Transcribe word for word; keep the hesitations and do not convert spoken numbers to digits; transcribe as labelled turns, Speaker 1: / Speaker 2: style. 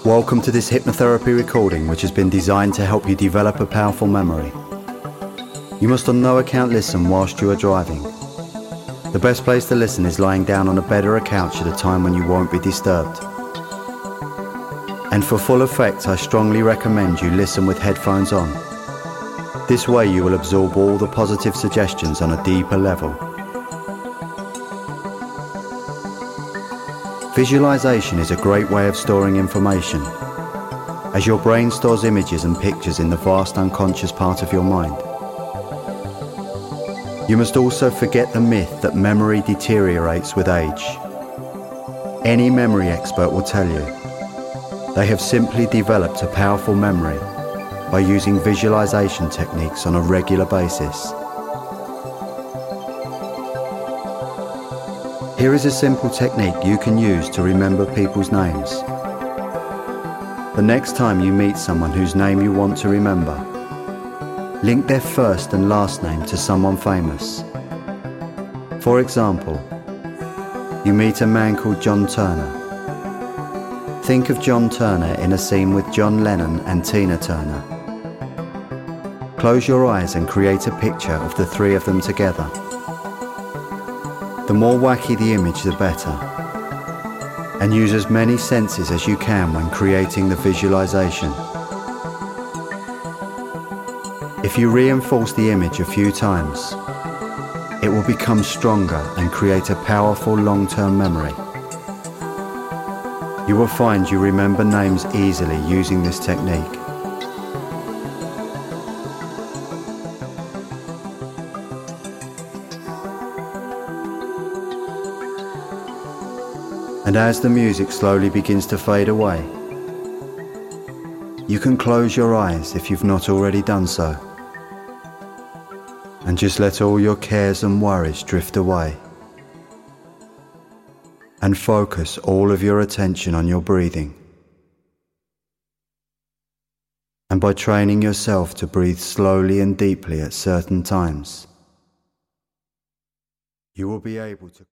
Speaker 1: Welcome to this hypnotherapy recording, which has been designed to help you develop a powerful memory. You must on no account listen whilst you are driving. The best place to listen is lying down on a bed or a couch at a time when you won't be disturbed. And for full effect, I strongly recommend you listen with headphones on. This way you will absorb all the positive suggestions on a deeper level. Visualization is a great way of storing information, as your brain stores images and pictures in the vast unconscious part of your mind. You must also forget the myth that memory deteriorates with age. Any memory expert will tell you they have simply developed a powerful memory by using visualization techniques on a regular basis. Here is a simple technique you can use to remember people's names. The next time you meet someone whose name you want to remember, link their first and last name to someone famous. For example, you meet a man called John Turner. Think of John Turner in a scene with John Lennon and Tina Turner. Close your eyes and create a picture of the three of them together. The more wacky the image, the better. And use as many senses as you can when creating the visualization. If you reinforce the image a few times, it will become stronger and create a powerful long-term memory. You will find you remember names easily using this technique. And as the music slowly begins to fade away, you can close your eyes if you've not already done so, and just let all your cares and worries drift away, and focus all of your attention on your breathing. And by training yourself to breathe slowly and deeply at certain times, you will be able to